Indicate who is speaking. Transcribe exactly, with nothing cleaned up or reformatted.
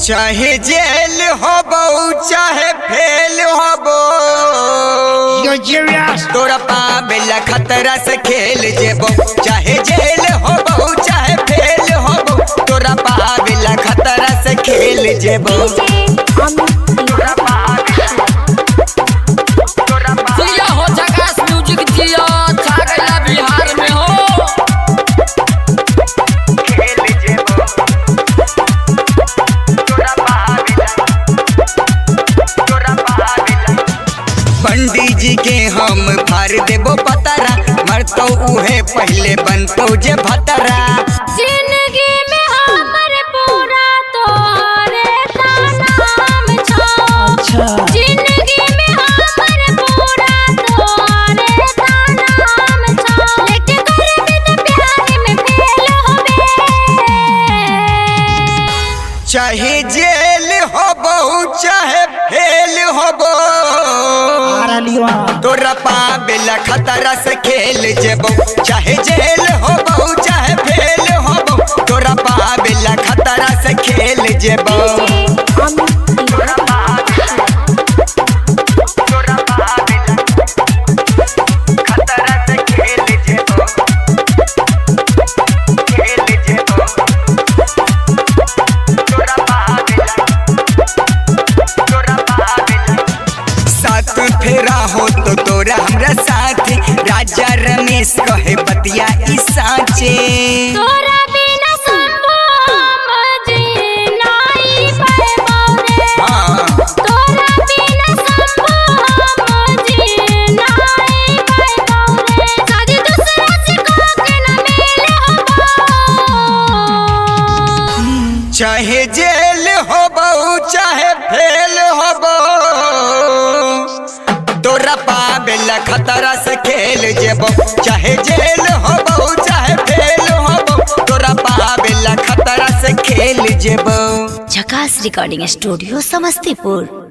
Speaker 1: चाहे जेल होबो चाहे फेल होबो तोरा पावेला खतरा से खेल जेबो। चाहे जेल होबो चाहे फेल होबो तोरा पावेला खतरा से खेल जेबो। पंडित जी के हम फाड़ देबो पतरा मरतो उहे पहले बनतो जे भतरा।
Speaker 2: जिंदगी में हमर पूरा तोरे नाम छो। जिंदगी में हमर पूरा तोरे नाम छो। लेके घर में तो प्यार में फेल होबे।
Speaker 1: चाहे जेल होबो चाहे फेल होबो तोरा पावेला खतरा से खेल जेबो। चाहे जेल होबो चाहे फेल होबो तोरा पावेला खतरा से खेल जेबो। फेरा हो तो तोरा हमरा साथ राजा रमेश कहे बतिया ई साचे।
Speaker 2: तोरा बिना संभव जीनाई पाएबो रे। तोरा बिना संभव जीनाई पाएबो रे। शादी दूसरा से के न मिले होबो।
Speaker 1: चाहे जेल होबो चाहे फेल होबो तोरा पावेला खतरा से खेल जेबो। चाहे जेल होबो चाहे फेल होबो तोरा पावेला खतरा से खेल जेबो।
Speaker 3: झकास रिकॉर्डिंग स्टूडियो समस्तीपुर।